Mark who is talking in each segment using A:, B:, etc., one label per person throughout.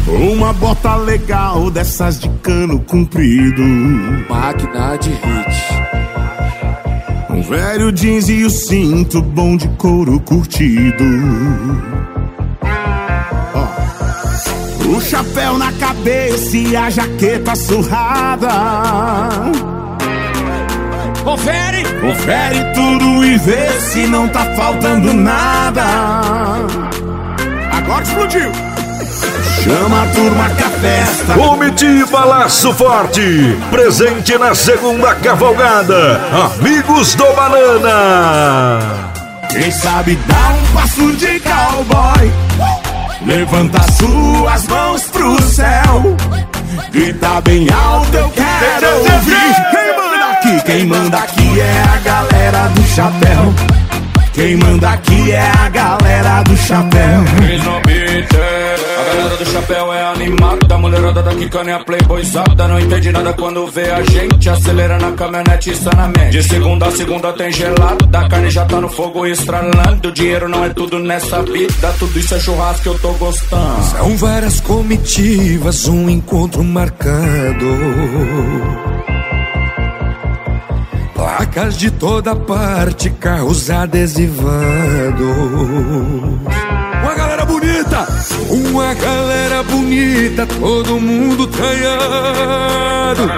A: Uma bota legal dessas de cano comprido,
B: máquina de hit.
A: Um velho jeans e o cinto bom de couro curtido. O chapéu na cabeça e a jaqueta surrada.
B: Confere!
A: Confere tudo e vê se não tá faltando nada. Agora explodiu! Chama a turma que a festa.
C: Comitiva Laço Forte, presente na segunda cavalgada. Amigos do Banana.
A: Quem sabe dá um passo de cowboy, levanta suas mãos pro céu, grita bem alto, eu quero ouvir. Quem manda aqui é a galera do chapéu. Quem manda aqui é a galera do chapéu.
D: A galera do chapéu é animada, a mulherada da quicana é a playboyzada. Não entende nada quando vê a gente, acelera na caminhonete e sanamente. De segunda a segunda tem gelado, da carne já tá no fogo estralando. Dinheiro não é tudo nessa vida, tudo isso é churrasco que eu tô gostando.
E: São várias comitivas, um encontro marcado, placas de toda parte, carros adesivados. Uma galera bonita, todo mundo traiado.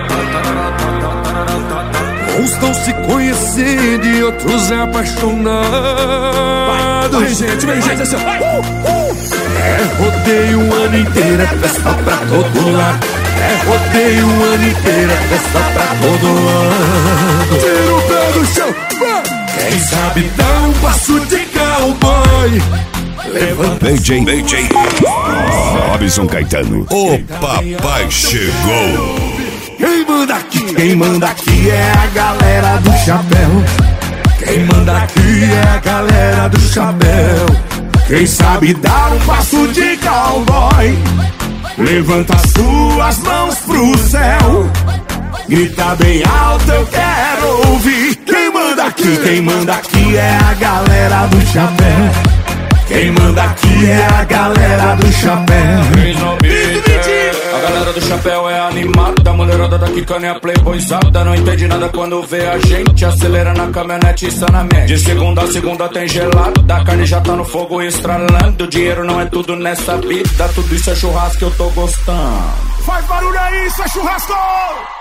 E: Uns estão se conhecendo e outros apaixonados.
B: Vai, gente, assim.
E: É rodeio o ano inteiro, é festa pra todo lado. É rodeio o ano inteiro, é festa pra todo lado. Tira o pé do chão, vai. Quem sabe dá um passo de cowboy, levanta.
C: DJ Robson Caetano, o papai chegou.
A: Quem manda aqui é a galera do chapéu.
E: Quem manda aqui é a galera do chapéu.
A: Quem sabe dar um passo de cowboy, levanta suas mãos pro céu, grita bem alto, eu quero ouvir. Quem manda aqui é a galera do chapéu. Quem manda aqui é a galera do chapéu.
D: A galera do chapéu é animada, a mulherada da quicana é a playboyzada. Não entende nada quando vê a gente, acelera na caminhonete e sanamente. De segunda a segunda tem gelado, da carne já tá no fogo estralando. Dinheiro não é tudo nessa vida, tudo isso é churrasco que eu tô gostando.
A: Faz barulho aí, isso é churrasco!